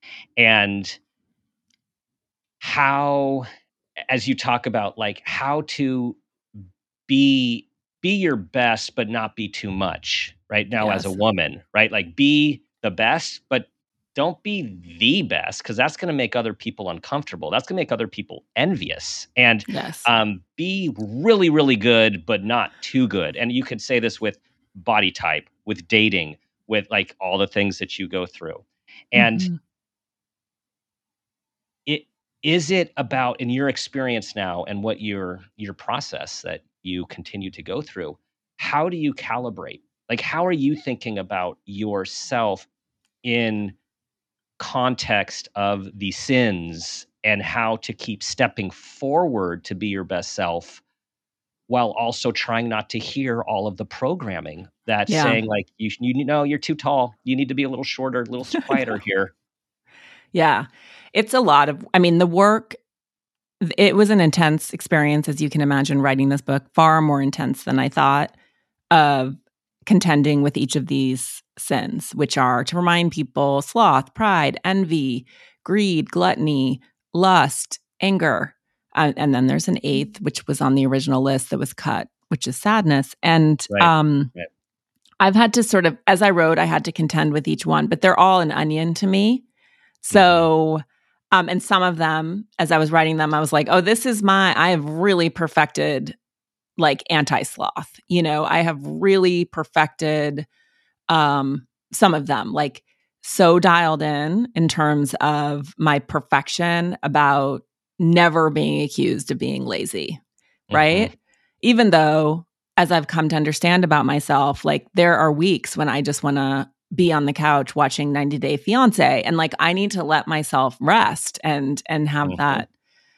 and how, as you talk about, like how to be be your best, but not be too much. Right now, as a Yes. woman, right, like be the best, but don't be the best, because that's going to make other people uncomfortable. That's going to make other people envious. And Yes. um, be really, really good, but not too good. And you could say this with body type, with dating, with like all the things that you go through. And Mhm. it is it about, in your experience now and what your your process that you continue to go through, how do you calibrate? Like, how are you thinking about yourself in context of the sins, and how to keep stepping forward to be your best self while also trying not to hear all of the programming that's Yeah. saying like, you, you know, you're too tall. You need to be a little shorter, a little quieter here. Yeah. It's a lot of, I mean, the work, it was an intense experience, as you can imagine, writing this book, far more intense than I thought, of contending with each of these sins, which are, to remind people, sloth, pride, envy, greed, gluttony, lust, anger. Uh, and then there's an eighth, which was on the original list that was cut, which is sadness. And Right. um, Right. I've had to sort of, as I wrote, I had to contend with each one, but they're all an onion to me. So, um, and some of them, as I was writing them, I was like, oh, this is my, I have really perfected like anti-sloth. You know, I have really perfected um, some of them. Like so dialed in in terms of my perfection about never being accused of being lazy, right? Mm-hmm. Even though, as I've come to understand about myself, like there are weeks when I just want to be on the couch watching ninety Day Fiancé, and like I need to let myself rest and and have Mm-hmm. that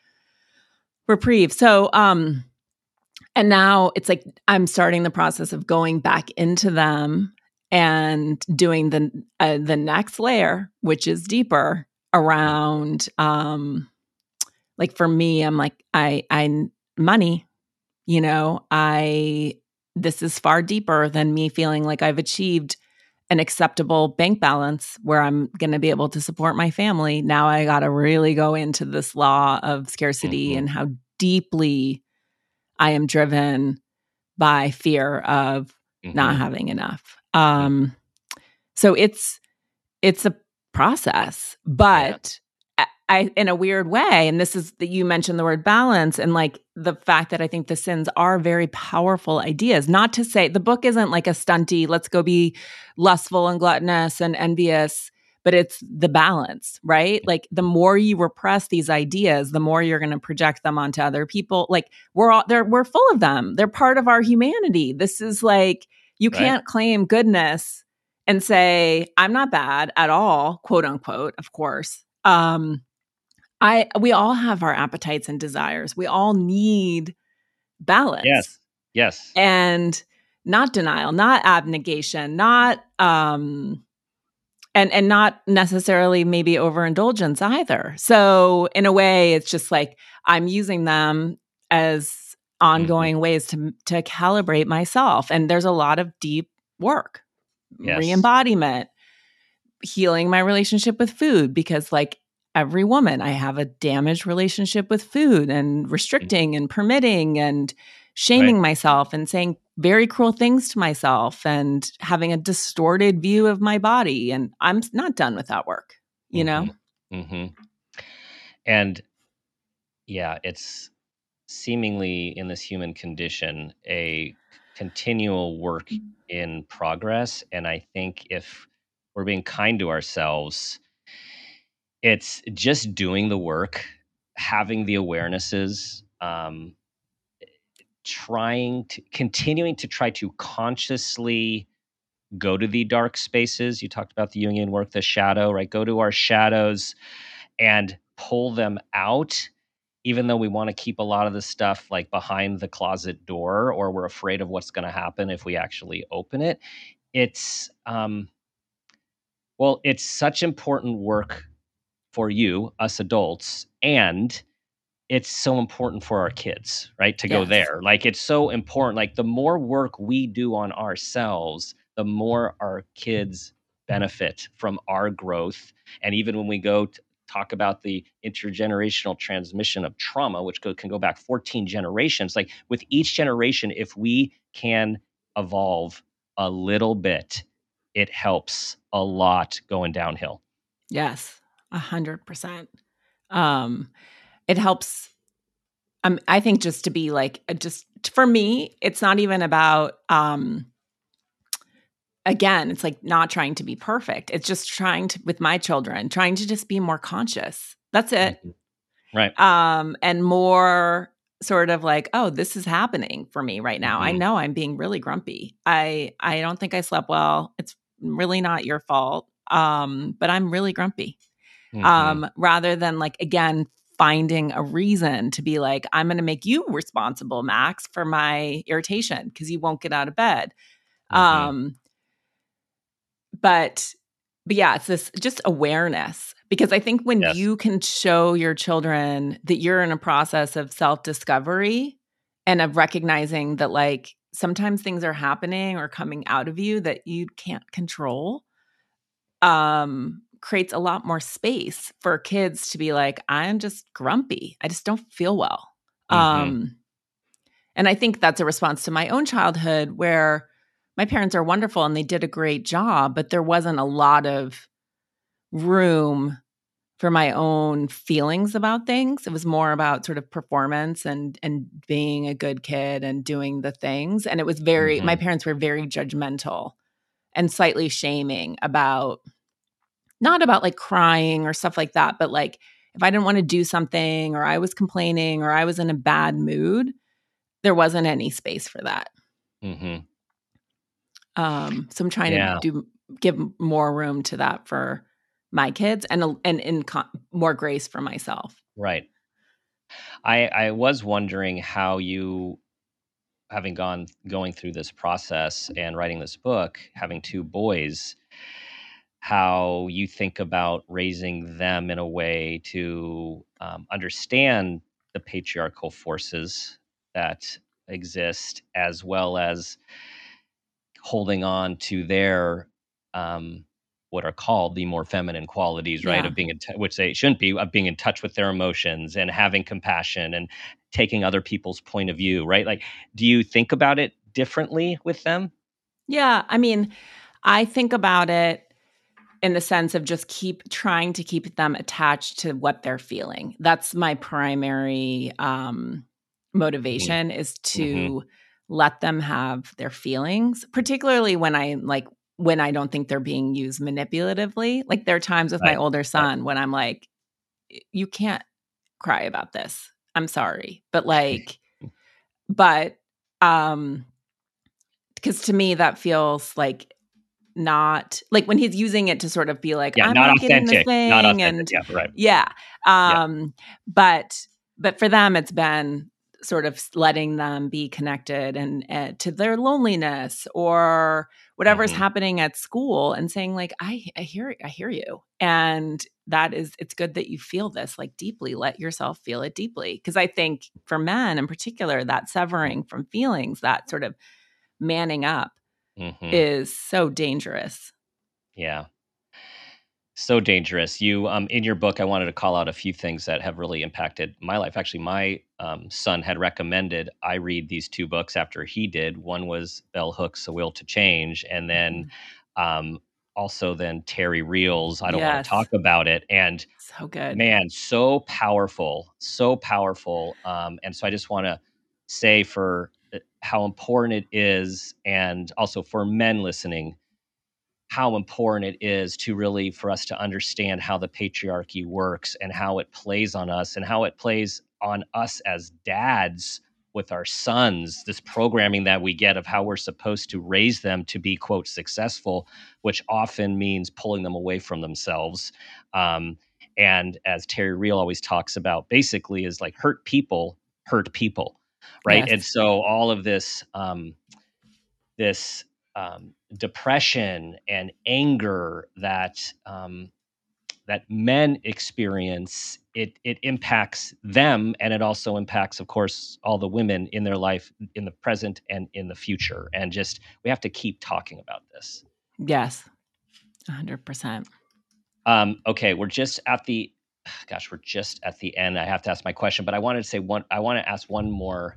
reprieve. So, um, and now it's like I'm starting the process of going back into them and doing the uh, the next layer, which is deeper around. Um, like for me, I'm like I I money. You know, I this is far deeper than me feeling like I've achieved an acceptable bank balance where I'm going to be able to support my family. Now I got to really go into this law of scarcity Mm-hmm. and how deeply I am driven by fear of Mm-hmm. not having enough. Um, so it's it's a process, but I, I, in a weird way, and this is that you mentioned the word balance, and like the fact that I think the sins are very powerful ideas. Not to say the book isn't like a stunty, let's go be lustful and gluttonous and envious, but it's the balance, right? Like the more you repress these ideas, the more you're going to project them onto other people. Like we're all they're we're full of them. They're part of our humanity. This is like you Right. can't claim goodness and say, I'm not bad at all, quote unquote, of course. Um, I we all have our appetites and desires. We all need balance. Yes. Yes. And not denial, not abnegation, not um and and not necessarily maybe overindulgence either. So in a way, it's just like I'm using them as ongoing Mm-hmm. ways to to calibrate myself. And there's a lot of deep work, Yes. re-embodiment, healing my relationship with food, because like every woman, I have a damaged relationship with food and restricting and permitting and shaming Right. myself and saying very cruel things to myself and having a distorted view of my body. And I'm not done with that work, you know? Mm-hmm. Mm-hmm. And yeah, it's seemingly in this human condition a continual work in progress. And I think if we're being kind to ourselves, it's just doing the work, having the awarenesses, um, trying to continuing to try to consciously go to the dark spaces. You talked about the Jungian work, the shadow, right? Go to our shadows and pull them out, even though we want to keep a lot of the stuff like behind the closet door, or we're afraid of what's going to happen if we actually open it. It's, um, well, it's such important work for you, us adults, and it's so important for our kids, right? To go Yes. there. Like it's so important. Like the more work we do on ourselves, the more our kids benefit from our growth. And even when we go to talk about the intergenerational transmission of trauma, which go, can go back fourteen generations, like with each generation, if we can evolve a little bit, it helps a lot going downhill. Yes, a hundred percent. Um, it helps. Um, I think just to be like, uh, just for me, it's not even about, um, again, it's like not trying to be perfect. It's just trying to, with my children, trying to just be more conscious. That's it. Mm-hmm. Right. Um, and more sort of like, oh, this is happening for me right now. Mm-hmm. I know I'm being really grumpy. I, I don't think I slept well. It's really not your fault. Um, but I'm really grumpy. Mm-hmm. Um, rather than like, again, finding a reason to be like, I'm going to make you responsible, Max, for my irritation because you won't get out of bed. Mm-hmm. Um, but, but yeah, it's this just awareness, because I think when Yes. you can show your children that you're in a process of self-discovery and of recognizing that like sometimes things are happening or coming out of you that you can't control, um, creates a lot more space for kids to be like, I'm just grumpy. I just don't feel well. Mm-hmm. Um, and I think that's a response to my own childhood where my parents are wonderful and they did a great job, but there wasn't a lot of room for my own feelings about things. It was more about sort of performance and and being a good kid and doing the things. And it was very, Mm-hmm. my parents were very judgmental and slightly shaming about not about like crying or stuff like that, but like if I didn't want to do something or I was complaining or I was in a bad mood, there wasn't any space for that. Mm-hmm. Um, so I'm trying Yeah. to do give more room to that for my kids and and in con- more grace for myself. Right. I I was wondering how you, having gone going through this process and writing this book, having two boys, how you think about raising them in a way to um, understand the patriarchal forces that exist, as well as holding on to their um, what are called the more feminine qualities, right? Yeah. Of being in t- which they shouldn't be, of being in touch with their emotions and having compassion and taking other people's point of view, right? Like, do you think about it differently with them? Yeah. I mean, I think about it in the sense of just keep trying to keep them attached to what they're feeling. That's my primary um, motivation Mm-hmm. is to let them have their feelings, particularly when I like when I don't think they're being used manipulatively. Like there are times with my Right. older Right. son when I'm like, you can't cry about this. I'm sorry. But like, but um, because to me that feels like not like when he's using it to sort of be like, Yeah, I'm not not getting this authentic. Not thing. authentic. And Yeah, right. yeah. Yeah. Um, but, but for them, it's been sort of letting them be connected and uh, to their loneliness or whatever's Mhm. happening at school and saying like, I, I hear, I hear you. And that is, it's good that you feel this like deeply, let yourself feel it deeply. Cause I think for men in particular, that severing from feelings, that sort of manning up Mhm. is so dangerous. Yeah. So dangerous. You, um, in your book, I wanted to call out a few things that have really impacted my life. Actually, my um, son had recommended I read these two books after he did. One was Bell Hooks, A Will to Change, and then um, also then Terry Reel's I Don't Want to Yes. Talk About It. And So good. man, so powerful, so powerful. Um, and so I just want to say for uh, how important it is, and also for men listening, how important it is to really for us to understand how the patriarchy works and how it plays on us and how it plays on us as dads with our sons, this programming that we get of how we're supposed to raise them to be, quote, successful, which often means pulling them away from themselves. Um, and as Terry Real always talks about, basically is like hurt people hurt people, right? Yes. And so all of this, um, this um, depression and anger that um, that men experience, it it impacts them, and it also impacts, of course, all the women in their life, in the present and in the future. And just we have to keep talking about this. Yes. A hundred percent. Um, okay, we're just at the, gosh, we're just at the end. I have to ask my question, but I wanted to say one. I want to ask one more,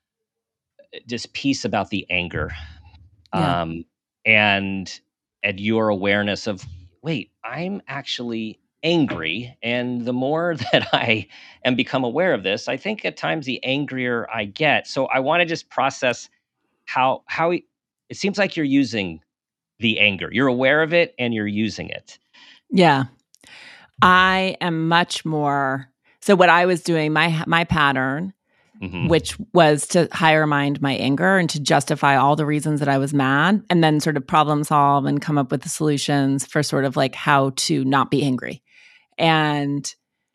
just piece about the anger. Yeah. um, and and your awareness of, wait, I'm actually angry, and the more that I am become aware of this, I think at times the angrier I get. So I want to just process how how it seems like you're using the anger. You're aware of it and you're using it. Yeah. I am much more. So what I was doing, my my pattern, Mhm. which was to higher mind my anger and to justify all the reasons that I was mad, and then sort of problem solve and come up with the solutions for sort of like how to not be angry. And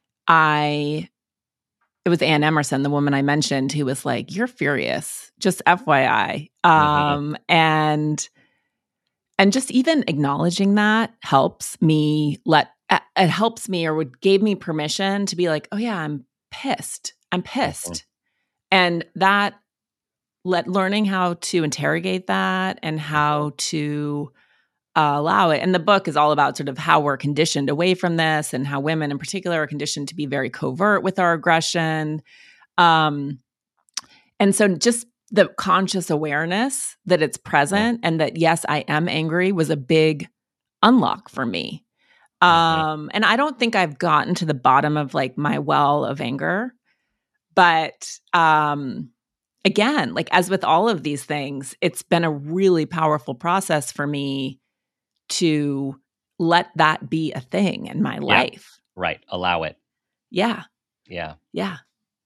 I, it was Ann Emerson, the woman I mentioned, who was like, "You're furious," just F Y I. Um, and and just even acknowledging that helps me let it helps me or would gave me permission to be like, oh yeah, I'm pissed. I'm pissed. Mhm. And that let learning how to interrogate that and how to uh, allow it. And the book is all about sort of how we're conditioned away from this and how women in particular are conditioned to be very covert with our aggression. Um, and so just the conscious awareness that it's present and that, yes, I am angry was a big unlock for me. Um, and I don't think I've gotten to the bottom of like my well of anger, but um, again, like as with all of these things, it's been a really powerful process for me to let that be a thing in my life. Yeah. Right. Allow it. Yeah. Yeah. Yeah.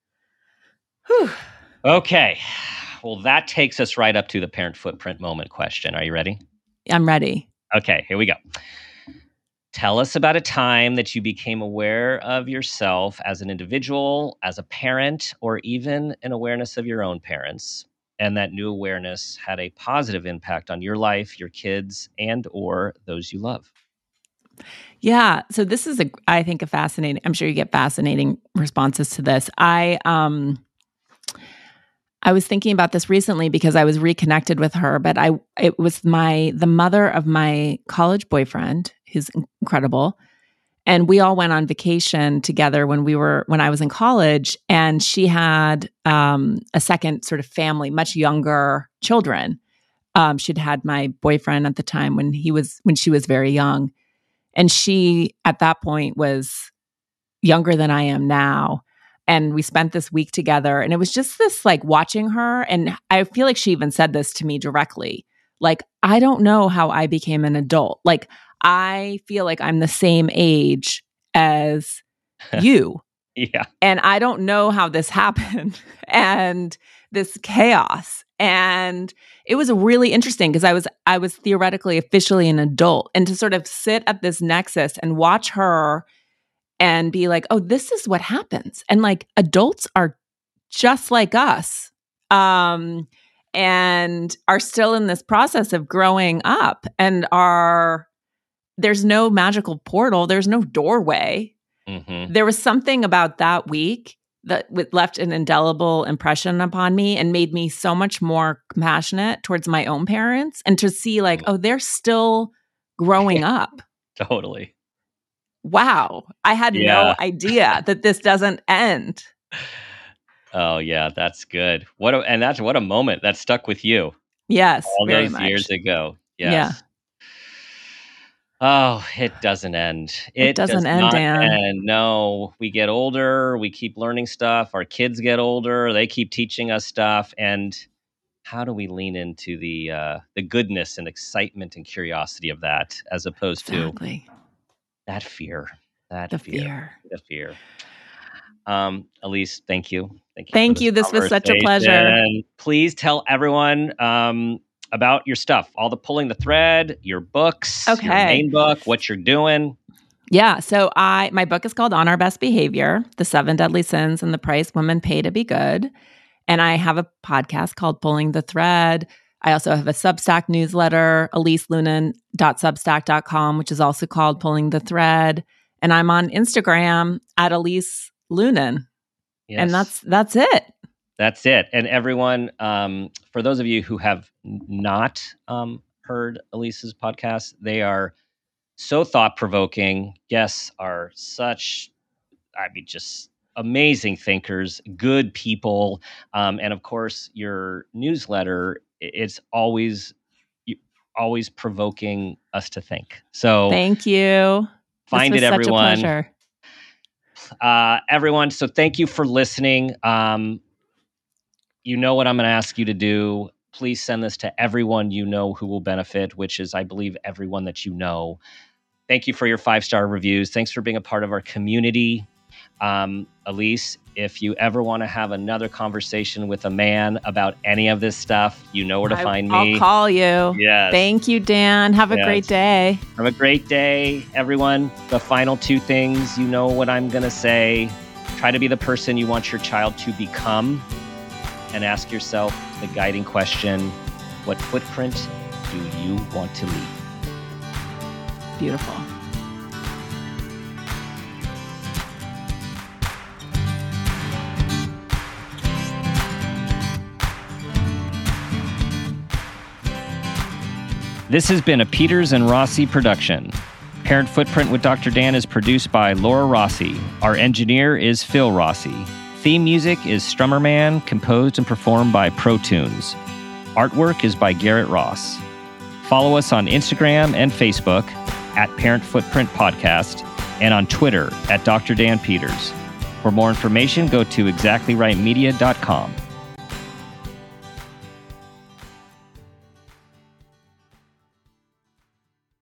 Whew. Okay. Well, that takes us right up to the parent footprint moment question. Are you ready? I'm ready. Okay, here we go. Tell us about a time that you became aware of yourself as an individual, as a parent, or even an awareness of your own parents, and that new awareness had a positive impact on your life, your kids, and or those you love. Yeah. So this is, a, I think, a fascinating, I'm sure you get fascinating responses to this. I, um, I was thinking about this recently because I was reconnected with her, but I it was my the mother of my college boyfriend, who's incredible. And we all went on vacation together when we were when I was in college, and she had um, a second sort of family, much younger children. Um, she'd had my boyfriend at the time when he was when she was very young. And she at that point was younger than I am now. And we spent this week together, and it was just this like watching her. And I feel like she even said this to me directly. Like, I don't know how I became an adult. Like, I feel like I'm the same age as you. Yeah. And I don't know how this happened and this chaos. And it was really interesting because I was I was theoretically officially an adult, and to sort of sit at this nexus and watch her and be like, oh, this is what happens. And like adults are just like us um, and are still in this process of growing up and are, there's no magical portal. There's no doorway. Mm-hmm. There was something about that week that left an indelible impression upon me and made me so much more compassionate towards my own parents, and to see like, oh, they're still growing up. Totally. Wow, I had yeah. no idea that this doesn't end. Oh yeah, that's good. What a, and that's what a moment that stuck with you. Yes, all very those much. years ago. Yes. Yeah. Oh, it doesn't end. It, it doesn't does end, not Dan. end. No, we get older. We keep learning stuff. Our kids get older. They keep teaching us stuff. And how do we lean into the uh, the goodness and excitement and curiosity of that, as opposed exactly. to that fear, that the fear, fear, the fear. Um, Elise, thank you. Thank you. Thank this you. This was such a pleasure. And please tell everyone um, about your stuff, all the Pulling the Thread, your books, okay. your main book, what you're doing. Yeah. So I, my book is called On Our Best Behavior, The Seven Deadly Sins and the Price Women Pay to Be Good. And I have a podcast called Pulling the Thread. I also have a Substack newsletter, elise lunan dot substack dot com, which is also called Pulling the Thread. And I'm on Instagram at Elise Lunan. Yes. And that's that's it. That's it. And everyone, um, for those of you who have not um, heard Elise's podcast, they are so thought-provoking. Guests are such, I mean, just amazing thinkers, good people. Um, and of course, your newsletter, it's always always provoking us to think. So thank you. Find this was it, everyone. Such a pleasure. Uh, everyone, so thank you for listening. Um, you know what I'm going to ask you to do. Please send this to everyone you know who will benefit, which is, I believe, everyone that you know. Thank you for your five-star reviews. Thanks for being a part of our community. Um, Elise, if you ever want to have another conversation with a man about any of this stuff, you know where to I, find me. I'll call you. Yes. Thank you, Dan. Have a yes. great day. Have a great day, everyone. The final two things, you know what I'm going to say. Try to be the person you want your child to become, and ask yourself the guiding question, what footprint do you want to leave? Beautiful. This has been a Peters and Rossi production. Parent Footprint with Doctor Dan is produced by Laura Rossi. Our engineer is Phil Rossi. Theme music is Strummer Man, composed and performed by Pro Tunes. Artwork is by Garrett Ross. Follow us on Instagram and Facebook at Parent Footprint Podcast, and on Twitter at Doctor Dan Peters. For more information, go to exactly right media dot com.